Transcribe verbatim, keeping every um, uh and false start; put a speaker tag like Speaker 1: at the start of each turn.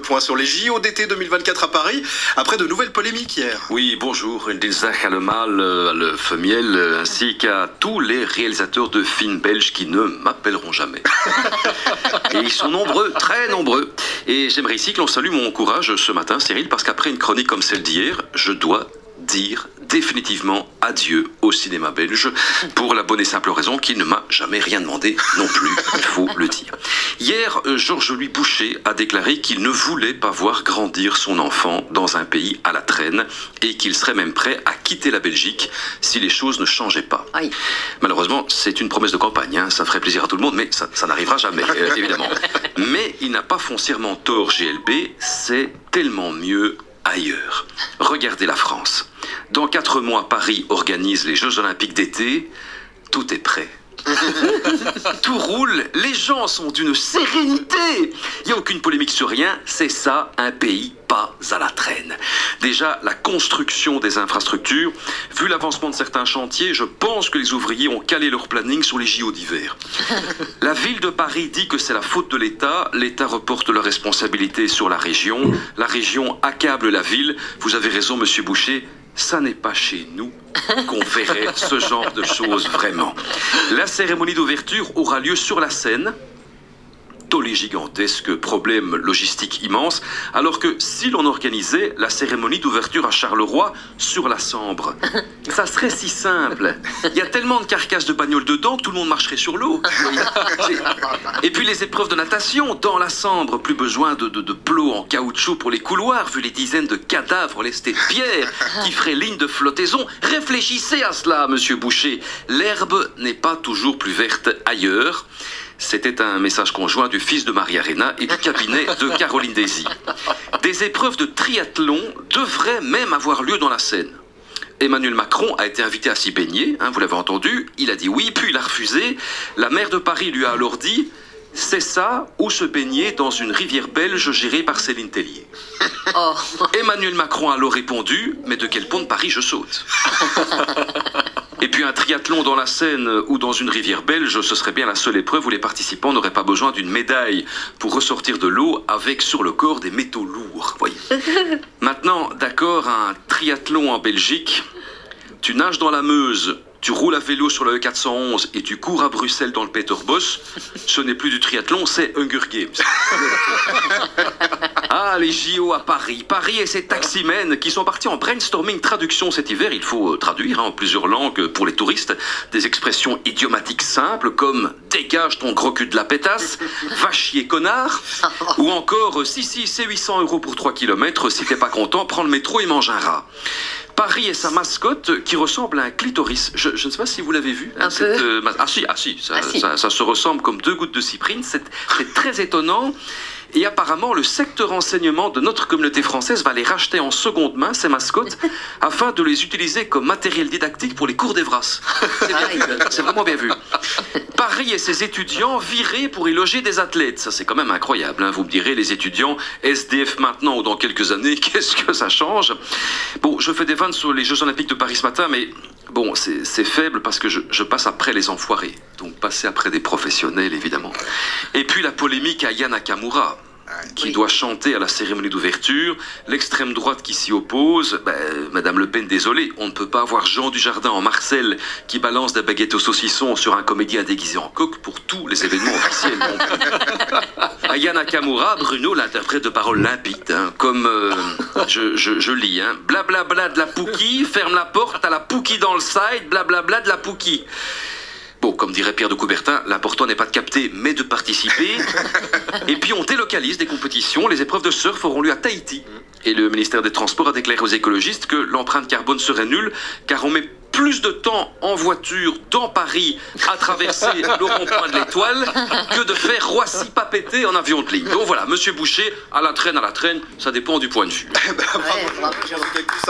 Speaker 1: point sur les J O d'été deux mille vingt-quatre à Paris, après de nouvelles polémiques hier.
Speaker 2: Oui, bonjour, Dinsdag allemaal, le Femiel, ainsi qu'à tous les réalisateurs de films belges qui ne m'appelleront jamais. Et ils sont nombreux, très nombreux. Et j'aimerais ici que l'on salue mon courage ce matin, Cyril, parce qu'après une chronique comme celle d'hier, je dois dire définitivement adieu au cinéma belge, pour la bonne et simple raison qu'il ne m'a jamais rien demandé non plus, il faut le dire. Hier, Georges-Louis Boucher a déclaré qu'il ne voulait pas voir grandir son enfant dans un pays à la traîne et qu'il serait même prêt à quitter la Belgique si les choses ne changeaient pas. Aïe. Malheureusement, c'est une promesse de campagne, hein, ça ferait plaisir à tout le monde, mais ça, ça n'arrivera jamais, euh, évidemment. Mais il n'a pas foncièrement tort, G L B, c'est tellement mieux ailleurs. Regardez la France. Dans quatre mois, Paris organise les Jeux Olympiques d'été. Tout est prêt. Tout roule, les gens sont d'une sérénité. Il n'y a aucune polémique sur rien, c'est ça, un pays pas à la traîne. Déjà, la construction des infrastructures, vu l'avancement de certains chantiers, je pense que les ouvriers ont calé leur planning sur les J O d'hiver. La ville de Paris dit que c'est la faute de l'État, l'État reporte la responsabilité sur la région, la région accable la ville. Vous avez raison, monsieur Boucher, ça n'est pas chez nous qu'on verrait ce genre de choses vraiment. La cérémonie d'ouverture aura lieu sur la Seine. Tollé gigantesque, problème logistique immense, alors que si l'on organisait la cérémonie d'ouverture à Charleroi sur la Sambre, ça serait si simple. Il y a tellement de carcasses de bagnoles dedans que tout le monde marcherait sur l'eau. Et puis les épreuves de natation dans la Sambre, plus besoin de, de, de plots en caoutchouc pour les couloirs, vu les dizaines de cadavres lestés de pierre qui feraient ligne de flottaison. Réfléchissez à cela, monsieur Boucher. L'herbe n'est pas toujours plus verte ailleurs. C'était un message conjoint du fils de Marie Arena et du cabinet de Caroline Désy. Des épreuves de triathlon devraient même avoir lieu dans la Seine. Emmanuel Macron a été invité à s'y baigner, hein, vous l'avez entendu, il a dit oui, puis il a refusé. La maire de Paris lui a alors dit « C'est ça ou se baigner dans une rivière belge gérée par Céline Tellier ». Oh. Emmanuel Macron a alors répondu « Mais de quel pont de Paris je saute ?» Et puis un triathlon dans la Seine ou dans une rivière belge, ce serait bien la seule épreuve où les participants n'auraient pas besoin d'une médaille pour ressortir de l'eau avec sur le corps des métaux lourds. Voyez. Maintenant, d'accord, un triathlon en Belgique, tu nages dans la Meuse, tu roules à vélo sur le E quatre cent onze et tu cours à Bruxelles dans le Peter Boss, ce n'est plus du triathlon, c'est Hunger Games. Ah, les J O à Paris. Paris et ses taximens qui sont partis en brainstorming traduction cet hiver. Il faut traduire hein, en plusieurs langues pour les touristes des expressions idiomatiques simples comme « dégage ton gros cul de la pétasse »,« va chier connard » ou encore « si si, c'est huit cents euros pour trois kilomètres, si t'es pas content, prends le métro et mange un rat ». Paris et sa mascotte qui ressemble à un clitoris. Je, je ne sais pas si vous l'avez vu. Hein, cette, euh, ah si, ah si, ça, ah, si. Ça, ça se ressemble comme deux gouttes de cyprine. C'est, c'est très étonnant. Et apparemment, le secteur enseignement de notre communauté française va les racheter en seconde main, ces mascottes, afin de les utiliser comme matériel didactique pour les cours d'Evras. C'est, bien vu, c'est vraiment bien vu. Paris et ses étudiants virés pour y loger des athlètes. Ça, c'est quand même incroyable. Hein. Vous me direz, les étudiants S D F maintenant ou dans quelques années, qu'est-ce que ça change? Bon, je fais des vannes sur les Jeux Olympiques de Paris ce matin, mais bon, c'est, c'est faible parce que je, je passe après les enfoirés. Donc, passer après des professionnels, évidemment. Et puis, la polémique à Aya Nakamura, qui oui. doit chanter à la cérémonie d'ouverture, l'extrême droite qui s'y oppose. Ben, Madame Le Pen, désolé, on ne peut pas avoir Jean Dujardin en Marcel qui balance des baguettes au saucisson sur un comédien déguisé en coq pour tous les événements officiels. Aya Nakamura, Bruno, l'interprète de paroles limpides, hein, comme euh, je, je, je lis, hein, blablabla bla, bla de la Pouki, ferme la porte, t'as la Pouki dans le side, blablabla bla, bla de la Pouki. Bon, comme dirait Pierre de Coubertin, l'important n'est pas de capter, mais de participer. Et puis on délocalise des compétitions. Les épreuves de surf auront lieu à Tahiti. Et le ministère des Transports a déclaré aux écologistes que l'empreinte carbone serait nulle, car on met plus de temps en voiture dans Paris à traverser le rond-point de l'Étoile que de faire Roissy-Papeete en avion de ligne. Donc voilà, monsieur Boucher, à la traîne, à la traîne, ça dépend du point de vue.
Speaker 1: Eh ben, bravo, ouais, bravo.